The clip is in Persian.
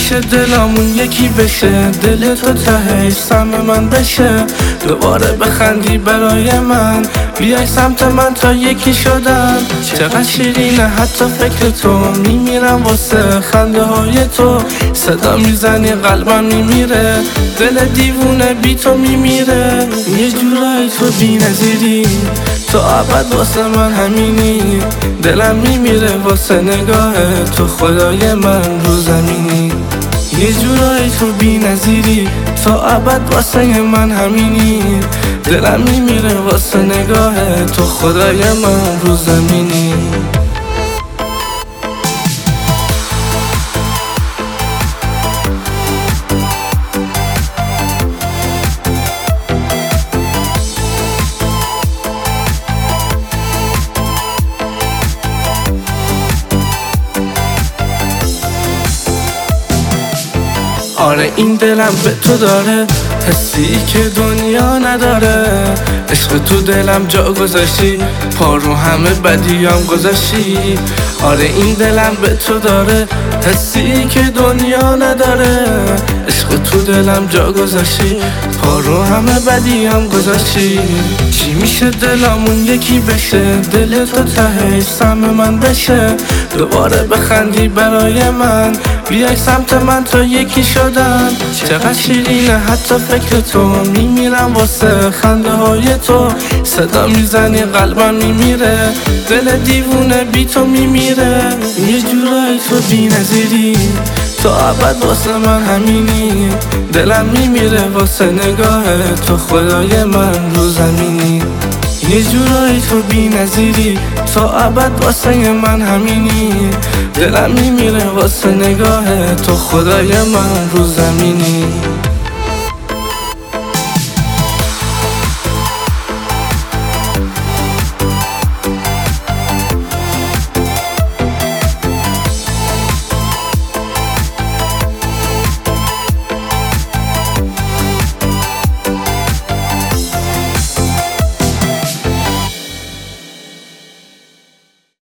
میشه دلامون یکی بشه، دل تو تهش سم من بشه، دوباره بخندی برای من، بیای سمت من تا یکی شدن. چقدر شیرینه حتی فکر تو، میمیرم واسه خنده های تو، صدا میزنی قلبم میمیره، دل دیوونه بی تو میمیره. یه جورایی تو بی نظیری، تو ابد واسه من همینی، دلم میمیره واسه نگاه تو، خدای من رو زمینی. یه جورایی تو بی نظیری، تو ابد واسه من همینی، دلم میمیره واسه نگاه تو، خدای من رو زمینی. آره این دلم به تو داره حسی که دنیا نداره، عشق تو دلم جا گذاشتی، پارو همه بدیام گذاشتی. آره این دلم به تو داره حسی که دنیا نداره، عشق تو دلم جا گذاشتی، پارو همه بدیام گذاشتی. چی میشه دلمون یکی بشه، دل تو تهش سم من بشه، دوباره بخندی برای من، بیای سمت من تا یکی شدن. چقدر شیرینه حتی فکر تو، میمیرم واسه خنده های تو، صدا میزنی قلبم میمیره، دل دیوونه بی تو میمیره. یه جورایی تو بی نظیری، تو ابد واسه من همینی، دلم میمیره واسه نگاه تو، خدای من رو زمینی. یه جورایی تو بی نظیری، تو ابد واسه من همینی، دلم میمیره واسه نگاه تو، خدای من رو زمینی.